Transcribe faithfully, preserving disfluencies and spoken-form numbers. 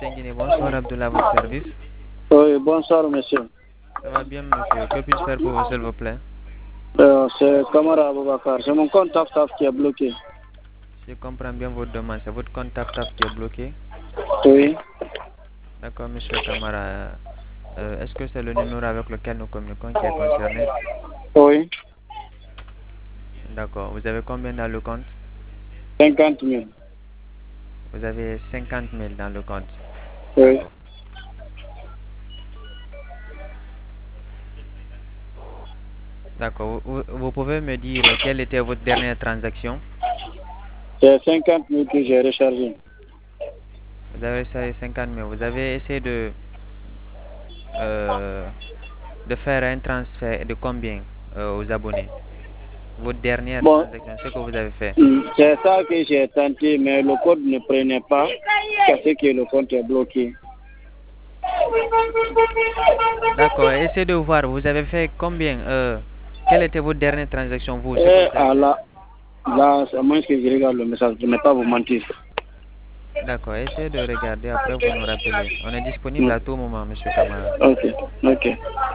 monsieur Nguiné, bonsoir Abdullah, à votre service. Oui, bonsoir monsieur. Ça va bien monsieur, que puis-je faire pour vous s'il vous plaît? Euh, c'est Kamara Aboubakar, c'est mon compte TAF qui est bloqué. Je comprends bien votre demande, c'est votre compte TAF qui est bloqué? Oui. D'accord monsieur Kamara, euh, est-ce que c'est le numéro avec lequel nous communiquons qui est concerné? Oui. D'accord, vous avez combien dans le compte? cinquante mille. Vous avez cinquante mille dans le compte. Oui. D'accord. D'accord, vous, vous pouvez me dire quelle était votre dernière transaction? C'est cinquante mille que j'ai rechargé. Vous avez essayé cinquante mille, vous avez essayé de, euh, de faire un transfert de combien euh, aux abonnés? Votre dernière Bon, transaction, ce que vous avez fait. c'est ça que j'ai tenté, mais le code ne prenait pas, parce que le compte est bloqué. D'accord, essayez de voir, vous avez fait combien euh, quelle était votre dernière transaction, vous, ce que Et vous avez à fait? la, là, c'est moins que je regarde le message, je ne vais pas vous mentir. D'accord, essayez de regarder, après vous nous rappelez. On est disponible Mm. à tout moment, monsieur Kamara. Ok, ok.